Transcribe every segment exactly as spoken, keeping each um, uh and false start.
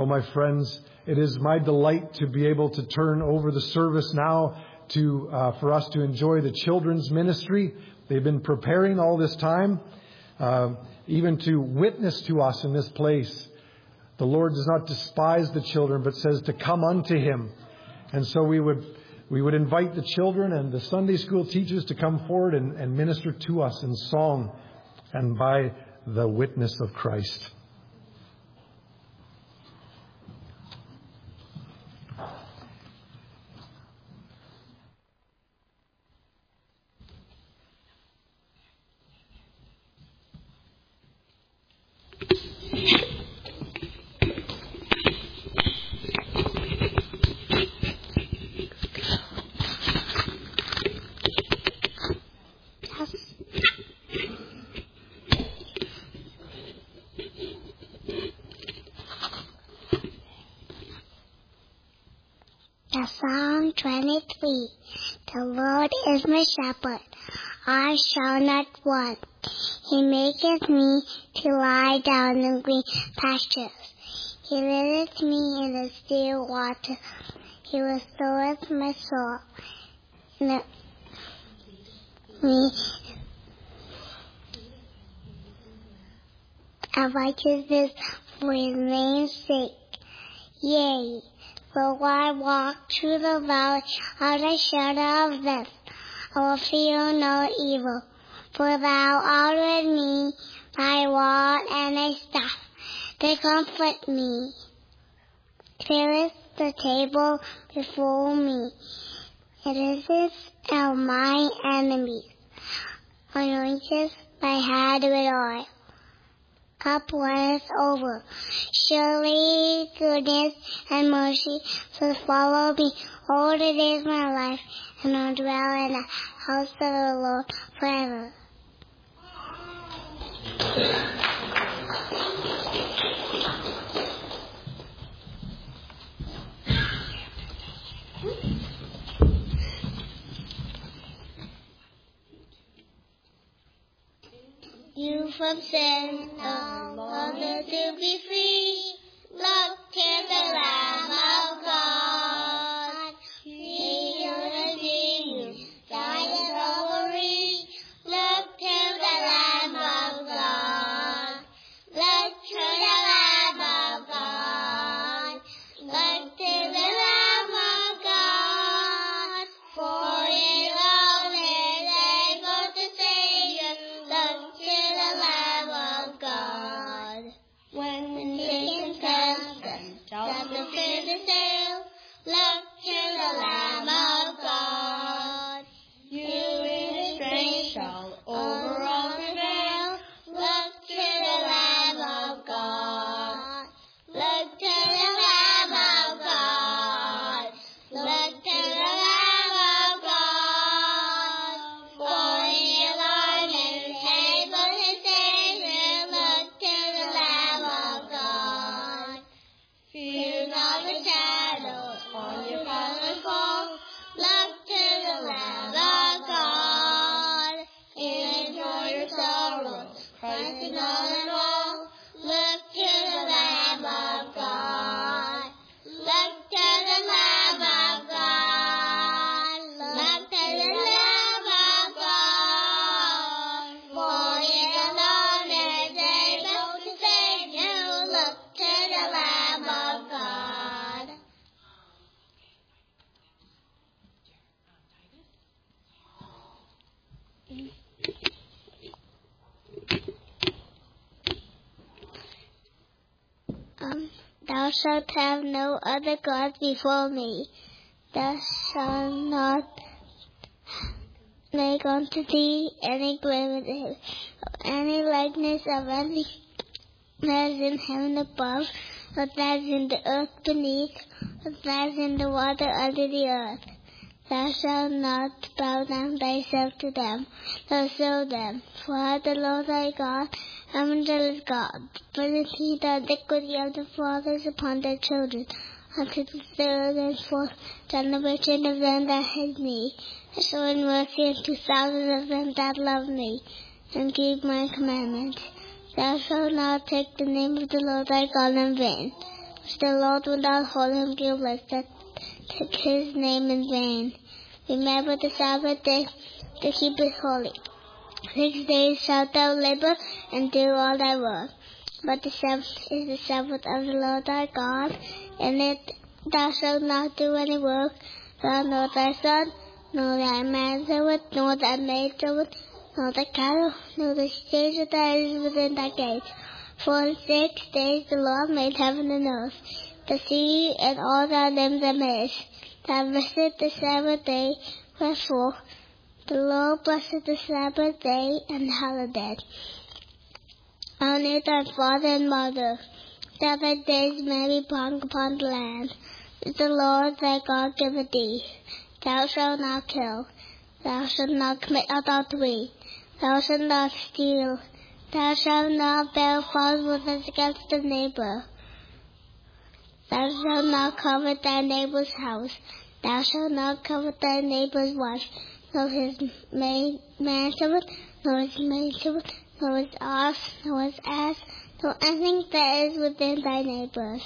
my friends, it is my delight to be able to turn over the service now to uh, for us to enjoy the children's ministry. They've been preparing all this time, uh, even to witness to us in this place. The Lord does not despise the children, but says to come unto Him. And so we would we would invite the children and the Sunday school teachers to come forward and, and minister to us in song and by the witness of Christ. Psalm twenty-three. The Lord is my shepherd, I shall not want. He maketh me to lie down in green pastures. He leadeth me in the still water. He restoreth my soul. Let me a righteousness for His name's sake. Yea, though I walk through the valley of the shadow of death, I will fear no evil, for thou art with me, thy rod and thy staff, they comfort me. Clearest the table before me, it is of my enemies. Anointest my head with oil, cup runneth over. Surely goodness and mercy shall follow me all the days of my life, and I'll dwell in the house of the Lord forever. You from sin, no longer to be free. Look to the Lamb of God. He will redeem you, died in Calvary. Look to the Lamb of God. Look to the Lamb of God. Look to the Lamb of God. For He alone is able to save you. Look to the Lamb of God. When the Satan comes and does the fear to sail, look to the Lamb of God. You in His strength shall over all prevail. Look to the Lamb of God. Look to the Lamb of God. Look to the Lamb of God. For He alone is able to save you. Look to the Lamb of God. Fear not the shadows on your father's fall. Look to the Lamb of God. Enjoy your sorrows, Christ is all in all. Look to the Lamb of God. Look to the Lamb of God. Look to the Lamb of God. For He alone is able to save you. Look to the Lamb of God. Um, thou shalt have no other gods before me. Thou shalt not make unto thee any graven image, any likeness of any that is in heaven above, or that is in the earth beneath, or that is in the water under the earth. Thou shalt not bow down thyself to them, nor serve them. For I, the Lord thy God, am a jealous God, visiting the iniquity of the fathers upon their children, unto the third and fourth generation of them that hate me, and showing mercy unto thousands of them that love me, and keep my commandments. Thou shalt not take the name of the Lord thy God in vain, The Lord will not hold him guiltless that took his name in vain. Remember the Sabbath day to keep it holy. Six days shalt thou labor and do all thy work. But the seventh is the Sabbath of the Lord thy God. In it thou shalt not do any work, thou nor thy son, nor thy manservant, nor thy maidservant, nor the cattle, nor the stranger that is within thy gates. For in six days the Lord made heaven and earth, the sea, and all that in them is. Thou rested the Sabbath day, wherefore the Lord blessed the Sabbath day and hallowed it. Honor thy father and mother, that thy days may be long upon the land, which the Lord thy God giveth thee. Thou shalt not kill. Thou shalt not commit adultery. Thou shalt not steal. Thou shalt not bear false witness against thy neighbor. Thou shalt not covet thy neighbor's house. Thou shalt not covet thy neighbor's wife, nor his maid, manservant, nor his maidservant, nor his ox, nor his ass, nor anything that is within thy neighbor's.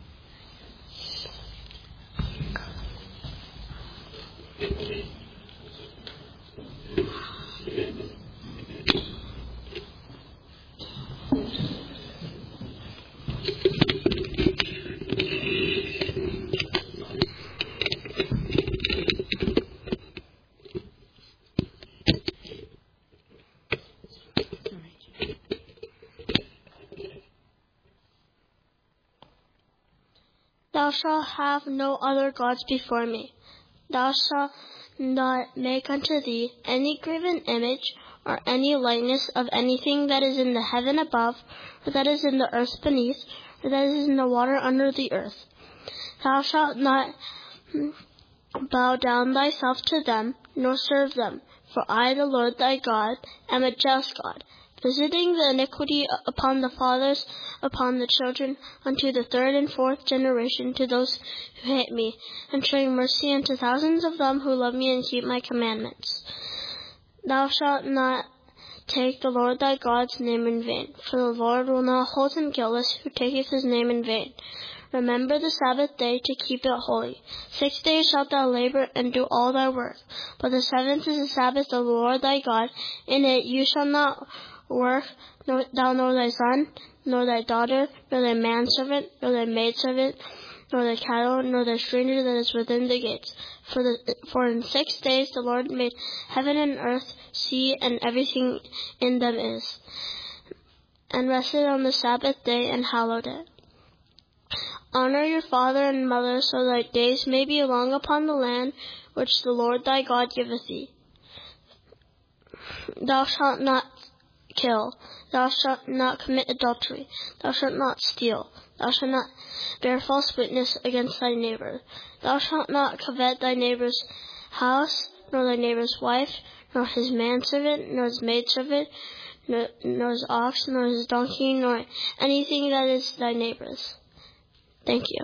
Thou shalt have no other gods before me. Thou shalt not make unto thee any graven image, or any likeness of anything that is in the heaven above, or that is in the earth beneath, or that is in the water under the earth. Thou shalt not bow down thyself to them, nor serve them. For I, the Lord thy God, am a just God, visiting the iniquity upon the fathers, upon the children, unto the third and fourth generation, to those who hate me, and showing mercy unto thousands of them who love me and keep my commandments. Thou shalt not take the Lord thy God's name in vain, for the Lord will not hold him guiltless who taketh his name in vain. Remember the Sabbath day to keep it holy. Six days shalt thou labor and do all thy work, but the seventh is the Sabbath of the Lord thy God. In it you shall not work, nor, thou nor thy son, nor thy daughter, nor thy manservant, nor thy maidservant, nor thy cattle, nor thy stranger that is within the gates. For, the, for in six days the Lord made heaven and earth, sea, and everything in them is, and rested on the Sabbath day and hallowed it. Honor your father and mother, so thy days may be long upon the land which the Lord thy God giveth thee. Thou shalt not kill. Thou shalt not commit adultery. Thou shalt not steal. Thou shalt not bear false witness against thy neighbor. Thou shalt not covet thy neighbor's house, nor thy neighbor's wife, nor his manservant, nor his maidservant, nor, nor his ox, nor his donkey, nor anything that is thy neighbor's. Thank you.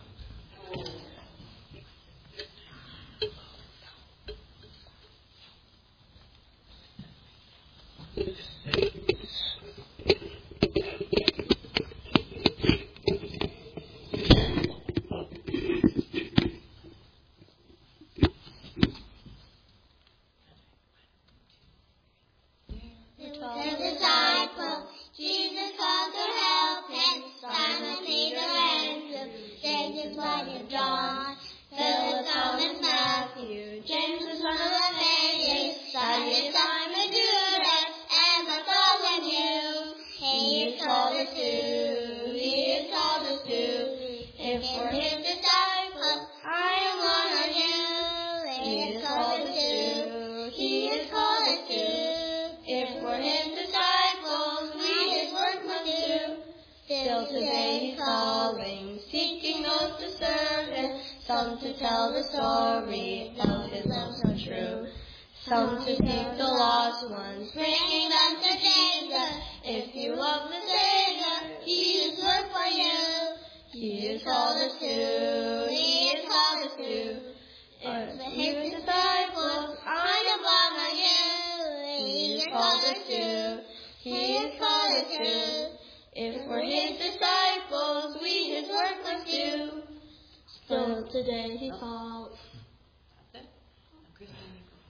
Some to tell the story of his love so true. Some to seek the lost ones, bringing them to Jesus. If you love the Savior, He is good for you. He has called us to, He has called us to. If for His disciples, I am among you. He has called us to, He has called us to. If we're His disciples, we His work For today he calls. That's it. Kristen.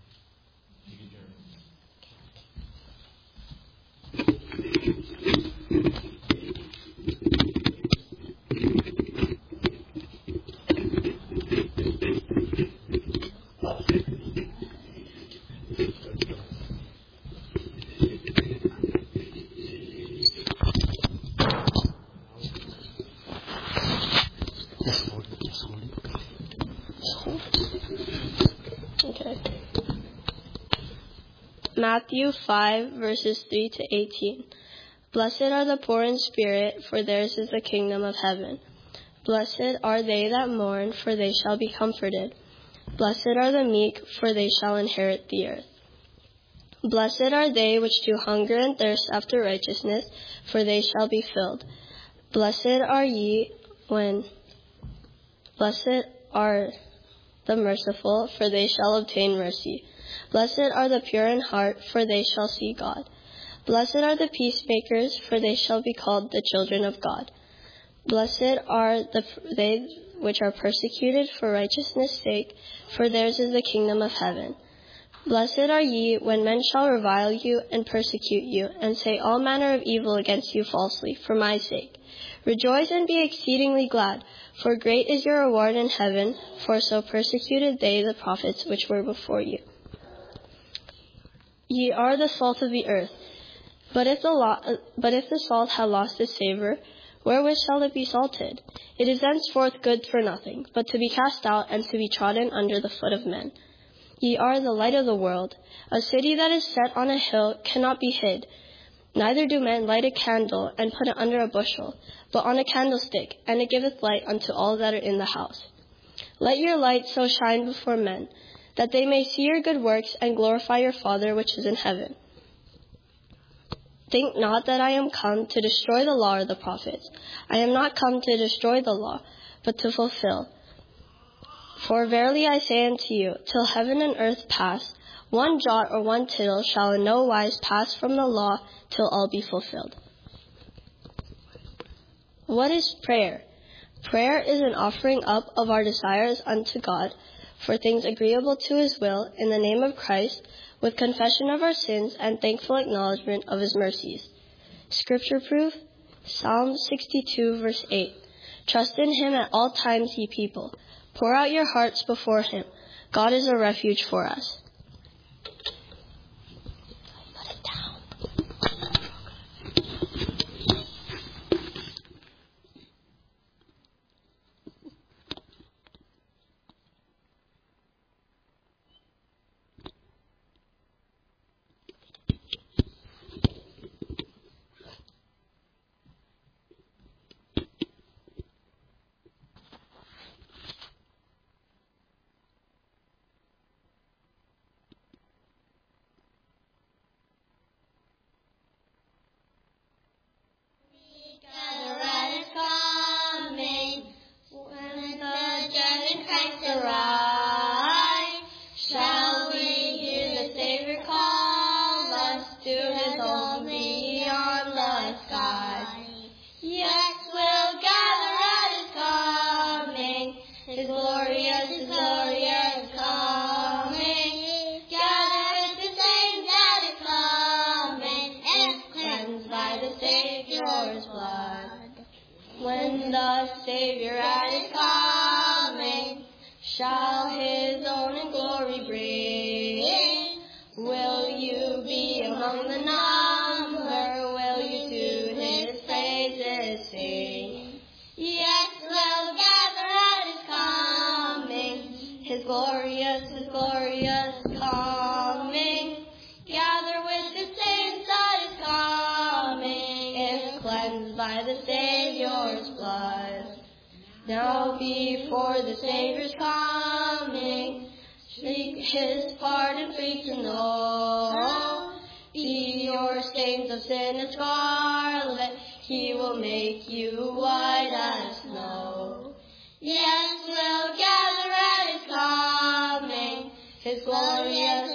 Okay. Matthew five, verses three to eighteen. Blessed are the poor in spirit, for theirs is the kingdom of heaven. Blessed are they that mourn, for they shall be comforted. Blessed are the meek, for they shall inherit the earth. Blessed are they which do hunger and thirst after righteousness, for they shall be filled. Blessed are ye when Blessed are the merciful, for they shall obtain mercy. Blessed are the pure in heart, for they shall see God. Blessed are the peacemakers, for they shall be called the children of God. Blessed are the, they which are persecuted for righteousness' sake, for theirs is the kingdom of heaven. Blessed are ye when men shall revile you and persecute you, and say all manner of evil against you falsely, for my sake. Rejoice and be exceedingly glad, for great is your reward in heaven, for so persecuted they the prophets which were before you. Ye are the salt of the earth. But if the lo- but if the salt have lost its savor, wherewith shall it be salted? It is thenceforth good for nothing, but to be cast out and to be trodden under the foot of men. Ye are the light of the world. A city that is set on a hill cannot be hid. Neither do men light a candle and put it under a bushel, but on a candlestick, and it giveth light unto all that are in the house. Let your light so shine before men, that they may see your good works and glorify your Father which is in heaven. Think not that I am come to destroy the law or the prophets. I am not come to destroy the law, but to fulfill. For verily I say unto you, till heaven and earth pass, one jot or one tittle shall in no wise pass from the law till all be fulfilled. What is prayer? Prayer is an offering up of our desires unto God for things agreeable to his will in the name of Christ, with confession of our sins and thankful acknowledgement of his mercies. Scripture proof, Psalm sixty-two, verse eight. Trust in him at all times, ye people. Pour out your hearts before him. God is a refuge for us. Put it down. When the Savior at his coming shall his own in glory bring, will you be among the number? Will you to his praises sing? Yes, we'll gather at his coming, his glorious, his glorious coming. Gather with the saints at his coming, if cleansed by the Savior's blood. Now before the Savior's coming, seek his pardon free to know. Be your stains of sin as scarlet, he will make you white as snow. Yes, we'll gather at his coming, his glorious,